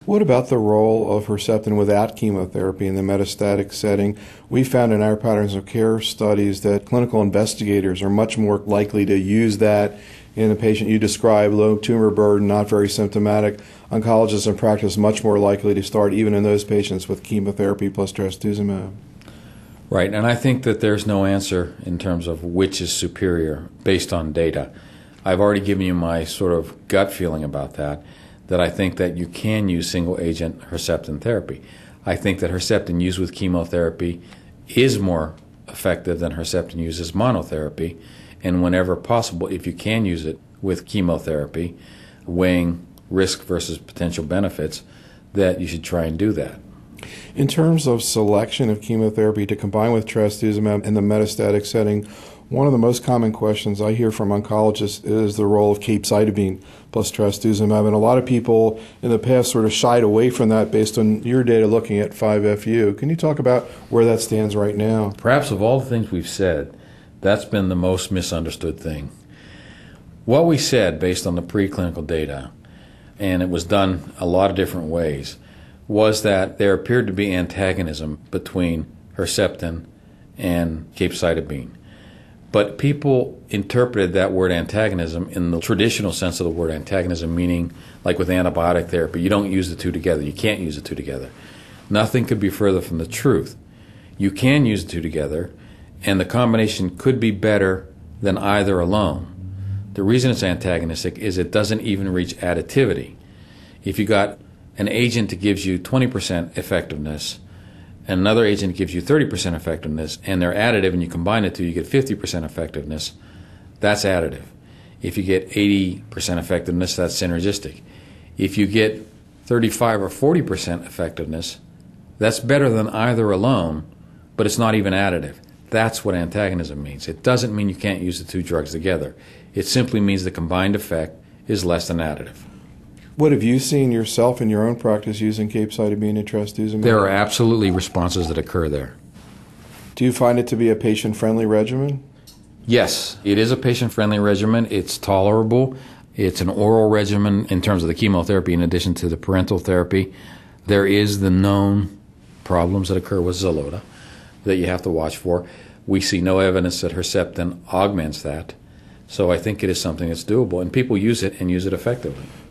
What about the role of Herceptin without chemotherapy in the metastatic setting? We found in our patterns of care studies that clinical investigators are much more likely to use that in a patient you describe, low tumor burden, not very symptomatic. Oncologists in practice much more likely to start even in those patients with chemotherapy plus trastuzumab. Right, and I think that there's no answer in terms of which is superior based on data. I've already given you my sort of gut feeling about that I think that you can use single-agent Herceptin therapy. I think that Herceptin used with chemotherapy is more effective than Herceptin used as monotherapy, and whenever possible, if you can use it with chemotherapy, weighing risk versus potential benefits, that you should try and do that. In terms of selection of chemotherapy to combine with trastuzumab in the metastatic setting, one of the most common questions I hear from oncologists is the role of capecitabine plus trastuzumab, and a lot of people in the past sort of shied away from that based on your data looking at 5FU. Can you talk about where that stands right now? Perhaps of all the things we've said, that's been the most misunderstood thing. What we said based on the preclinical data, and it was done a lot of different ways, was that there appeared to be antagonism between Herceptin and capecitabine. But people interpreted that word antagonism in the traditional sense of the word antagonism, meaning like with antibiotic therapy, you don't use the two together. You can't use the two together. Nothing could be further from the truth. You can use the two together, and the combination could be better than either alone. The reason it's antagonistic is it doesn't even reach additivity. If you got an agent that gives you 20% effectiveness, and another agent gives you 30% effectiveness, and they're additive, and you combine the two, you get 50% effectiveness, that's additive. If you get 80% effectiveness, that's synergistic. If you get 35 or 40% effectiveness, that's better than either alone, but it's not even additive. That's what antagonism means. It doesn't mean you can't use the two drugs together. It simply means the combined effect is less than additive. What have you seen yourself in your own practice using capecitabine and trastuzumab? There are absolutely responses that occur there. Do you find it to be a patient-friendly regimen? Yes, it is a patient-friendly regimen. It's tolerable. It's an oral regimen in terms of the chemotherapy in addition to the parenteral therapy. There is the known problems that occur with Xeloda that you have to watch for. We see no evidence that Herceptin augments that. So I think it is something that's doable, and people use it and use it effectively.